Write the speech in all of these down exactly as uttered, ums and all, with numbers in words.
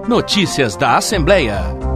Notícias da Assembleia.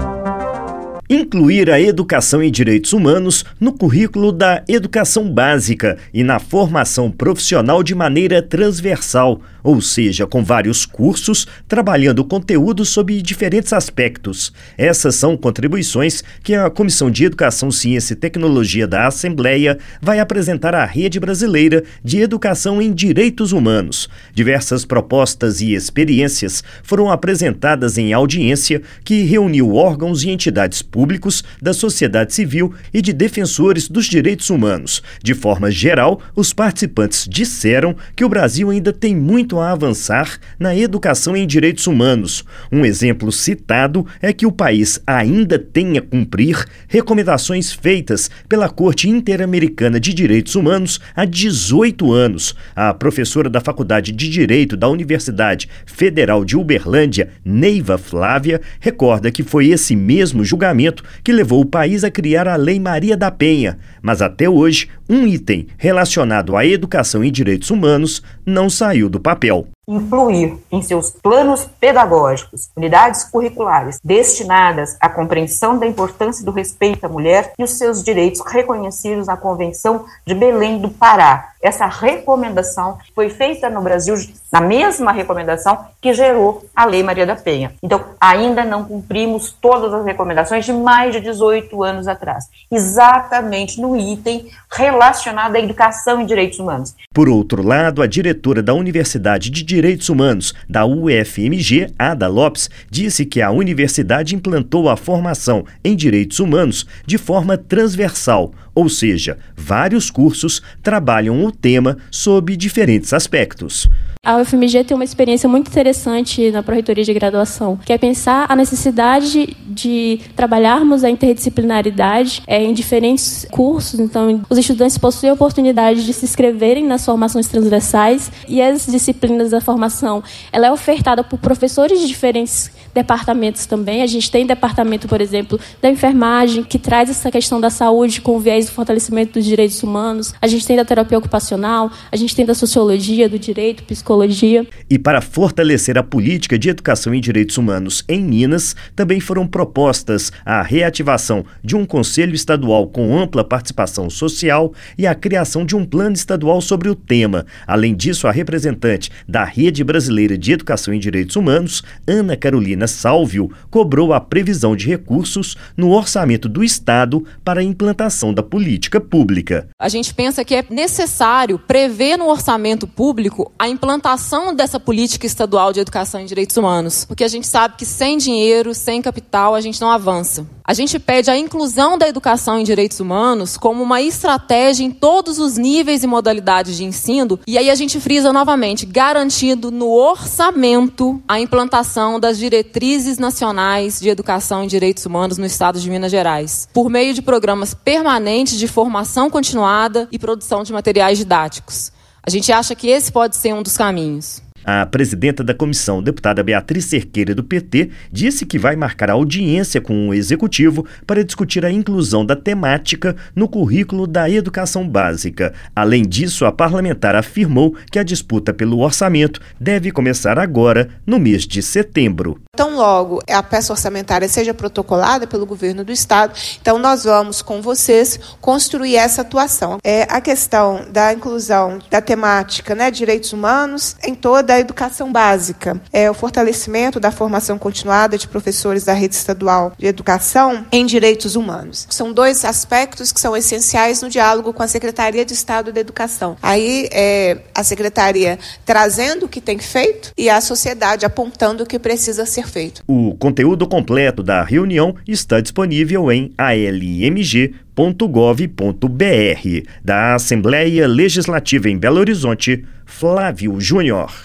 Incluir a educação em direitos humanos no currículo da educação básica e na formação profissional de maneira transversal, ou seja, com vários cursos, trabalhando conteúdo sob diferentes aspectos. Essas são contribuições que a Comissão de Educação, Ciência e Tecnologia da Assembleia vai apresentar à Rede Brasileira de Educação em Direitos Humanos. Diversas propostas e experiências foram apresentadas em audiência que reuniu órgãos e entidades públicos, da sociedade civil e de defensores dos direitos humanos. De forma geral, os participantes disseram que o Brasil ainda tem muito a avançar na educação em direitos humanos. Um exemplo citado é que o país ainda tem a cumprir recomendações feitas pela Corte Interamericana de Direitos Humanos há dezoito anos. A professora da Faculdade de Direito da Universidade Federal de Uberlândia, Neiva Flávia, recorda que foi esse mesmo julgamento que levou o país a criar a Lei Maria da Penha, mas até hoje um item relacionado à educação em direitos humanos não saiu do papel. Incluir em seus planos pedagógicos unidades curriculares destinadas à compreensão da importância do respeito à mulher e os seus direitos reconhecidos na Convenção de Belém do Pará. Essa recomendação foi feita no Brasil na mesma recomendação que gerou a Lei Maria da Penha. Então, ainda não cumprimos todas as recomendações de mais de dezoito anos atrás, exatamente no item relacionado à educação em direitos humanos. Por outro lado, a diretora da Universidade de Direitos Humanos da U F M G, Ada Lopes, disse que a universidade implantou a formação em direitos humanos de forma transversal, ou seja, vários cursos trabalham o tema sob diferentes aspectos. A U F M G tem uma experiência muito interessante na Pró-Reitoria de Graduação, que é pensar a necessidade de trabalharmos a interdisciplinaridade é, em diferentes cursos. Então, os estudantes possuem a oportunidade de se inscreverem nas formações transversais e as disciplinas da formação ela é ofertada por professores de diferentes departamentos também. A gente tem departamento, por exemplo, da enfermagem, que traz essa questão da saúde com o viés do fortalecimento dos direitos humanos. A gente tem da terapia ocupacional, a gente tem da sociologia, do direito, psicologia. E para fortalecer a política de educação em direitos humanos em Minas, também foram propostas a reativação de um conselho estadual com ampla participação social e a criação de um plano estadual sobre o tema. Além disso, a representante da Rede Brasileira de Educação em Direitos Humanos, Ana Carolina Salvio, cobrou a previsão de recursos no orçamento do Estado para a implantação da política pública. A gente pensa que é necessário prever no orçamento público a implantação dessa política estadual de educação em direitos humanos, porque a gente sabe que sem dinheiro, sem capital, a gente não avança. A gente pede a inclusão da educação em direitos humanos como uma estratégia em todos os níveis e modalidades de ensino, e aí a gente frisa novamente, garantindo no orçamento a implantação das diretrizes nacionais de educação em direitos humanos no estado de Minas Gerais, por meio de programas permanentes de formação continuada e produção de materiais didáticos. A gente acha que esse pode ser um dos caminhos. A presidenta da comissão, deputada Beatriz Cerqueira, do P T, disse que vai marcar audiência com o Executivo para discutir a inclusão da temática no currículo da educação básica. Além disso, a parlamentar afirmou que a disputa pelo orçamento deve começar agora, no mês de setembro. Tão logo a peça orçamentária seja protocolada pelo governo do Estado, então nós vamos, com vocês, construir essa atuação. É a questão da inclusão da temática, né, direitos humanos em toda a educação básica, é o fortalecimento da formação continuada de professores da rede estadual de educação em direitos humanos. São dois aspectos que são essenciais no diálogo com a Secretaria de Estado da Educação. Aí é a Secretaria trazendo o que tem feito e a sociedade apontando o que precisa ser feito. O conteúdo completo da reunião está disponível em a l m g ponto gov ponto b r. Da Assembleia Legislativa em Belo Horizonte, Flávio Júnior.